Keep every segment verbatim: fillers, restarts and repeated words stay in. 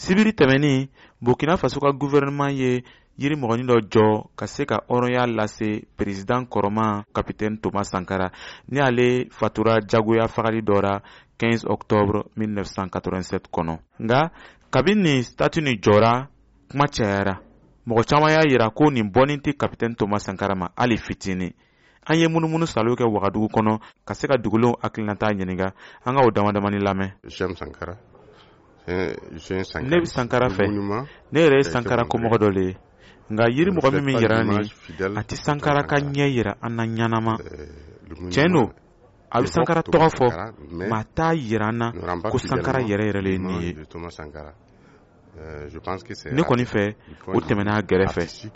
sibiri tɛmɛni Burkina Faso ka gouvernement ye yiri mɔgɔni dɔ jɔ ka se ka hɔrɔnya lase président kɔrɔma capitaine Thomas Sankara ni ale fatura jagoya fagali dɔ ra quinze octobre mille neuf cent quatre-vingt-sept kɔnɔ. Nga kabini statut ni jɔra, kuma cayara. Mɔgɔ caman y'a yira ko nin bɔnin tɛ capitaine Thomas Sankara ma hali fitini. An ye munumunu salo kɛ Wagadugu kɔnɔ ka se ka dugulenw hakilinata ɲininka. An ka o damadamani lamɛn. Sankara. Ne bɛ Sankara fɛ. Ne yɛrɛ ye Sankara komɔgɔ dɔ le ye. Nga yiri mɔgɔ min min yira ni a tɛ Sankara ka ɲɛ yira an na ɲanama. Tiɲɛ don, a bɛ Sankara tɔgɔ fɔ, mais a t'a yira an na ko Sankara yɛrɛ yɛrɛ le ye nin ye. Ne kɔni fɛ o tɛmɛna a gɛrɛfɛ.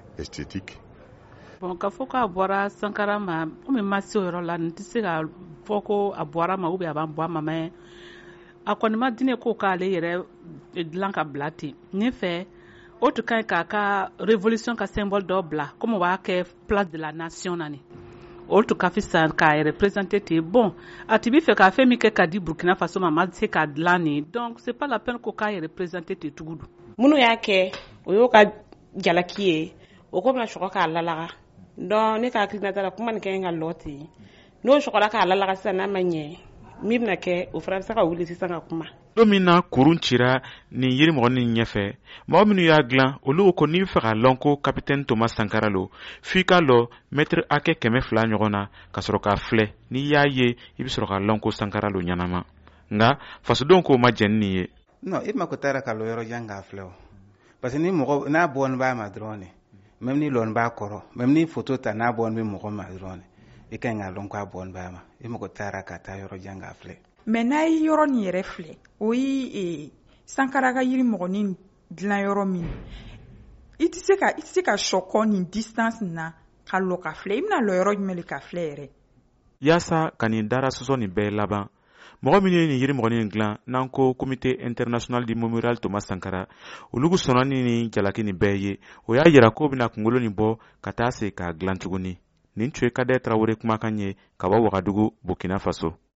Bon, ka fɔ k'a bɔra Sankara ma, komi ma se o yɔrɔ la, n tɛ se ka fɔ ko a bɔra ma ou bien a b'an bɔ a ma, mais a kɔni ma di ne ko k'ale yɛrɛ dilan ka bila ten. Ne fɛ o tun ka ɲi k'a ka révolution ka symbole dɔ bila comme o b'a kɛ place de la nation na ni. O tun ka fisa k'a yɛrɛ présenter ten. Bon, a tun bɛ fɛ ka fɛn min kɛ ka di Burkina Faso ma, ma se k'a dilan nin. Donc c'est pas la peine ko k'a yɛrɛ présenter ten tugu don. Minnu y'a kɛ o y'o ka jalaki ye, o ko bɛna sɔgɔ k'a lalaga. Donc ne ka hakilinata la kuma nin ka ɲi ka lɔ ten. N'o sɔgɔla k'a lalaga sisan n'a ma ɲɛ, min bɛna kɛ o fana bɛ se ka wuli sisan ka kuma. Don min na kurun cira nin yiri mɔgɔ nin ɲɛfɛ, mɔgɔ minnu y'a dilan olu ko n'i bɛ fɛ ka lɔn ko capitaine Thomas Sankara lo, f'i ka lɔ mètre hakɛ kɛmɛ fila ɲɔgɔn na ka sɔrɔ k'a filɛ. N'i y'a ye i bɛ sɔrɔ ka lɔn ko Sankara lo ɲanama. Nka fasodenw k'o ma jɛn nin ye. Non, i mako t'a la ka lɔ yɔrɔ jan k'a filɛ o. Parce que ni mɔgɔ n'a bɔn b'a ma dɔrɔn de, même ni lɔn b'a kɔrɔ, même ni photo ta n'a bɔn bɛ mɔgɔ ma dɔrɔn de, i ka ɲi ka lɔn k'a bɔn b'a ma. I mako t'a la ka taa yɔrɔ jan k'a filɛ. Mais n'a ye yɔrɔ nin yɛrɛ filɛ, o ye Sankara ka yiri mɔgɔnin dilan yɔrɔ min. I tɛ se ka i tɛ se ka sɔkɔ nin distance na ka lɔ ka filɛ. I bɛna lɔ yɔrɔ jumɛn de ka filɛ yɛrɛ? Yaasa ka nin dara sɔsɔ nin bɛɛ laban, mɔgɔ minnu ye nin yiri mɔgɔnin dilan n'an ko comité international du mémorial Thomas Sankara, olu sɔnna ni jalaki nin bɛɛ ye. O y'a yira ko bɛna kunkolo nin bɔ ka taa se k'a dilan tuguni. Nin tun ye Kader Tarawele kumakan ye ka bɔ Wagadugu, Burkina Faso.